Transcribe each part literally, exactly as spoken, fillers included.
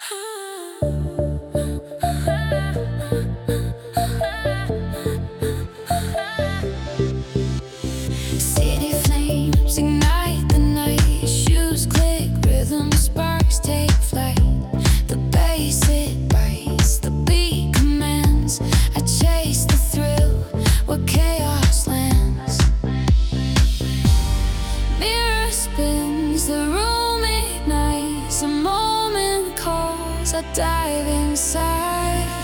City flames ignite the night, shoes click, rhythm sparks take flight. The bass it bites, the beat commands. I chase the thrill where chaos lands. Mirror spins, the room ignites. A moment calls, I dive inside.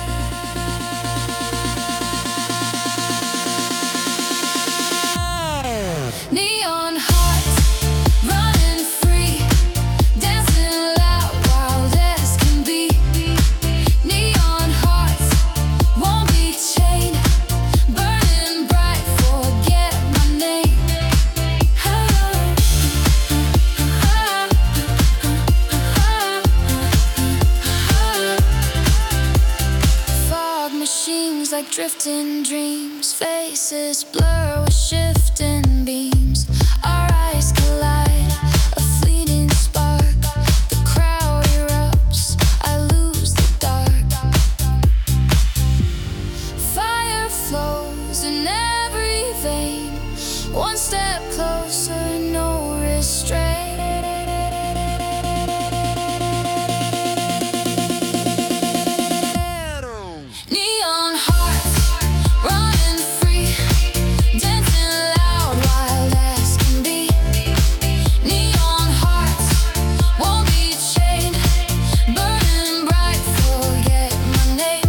Neon hearts running free, dancing loud, wild as can be. Neon hearts won't be chained, burning bright, forget my name. Fog machines like drifting dreams, faces blur with shifting beams. Our eyes collide, a fleeting spark. The crowd erupts, I lose the dark. Fire flows in every vein, one step closer, no restraint. Neon hearts running free, dancing loud, wild as can be. Neon hearts won't be chained, burning bright, forget my name.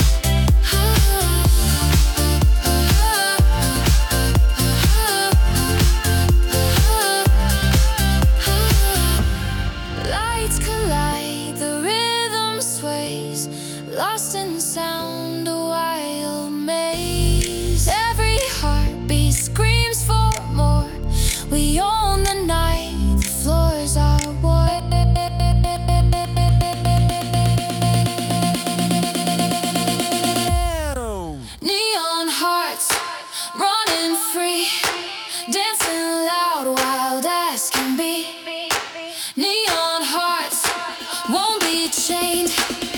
Lights collide, the rhythm sways, lost in sound, a wild maze. Every heartbeat screams for more. We own the night, the floor's our war. Neon hearts running free, dancing loud, wild as can be. Neon hearts won't be chained,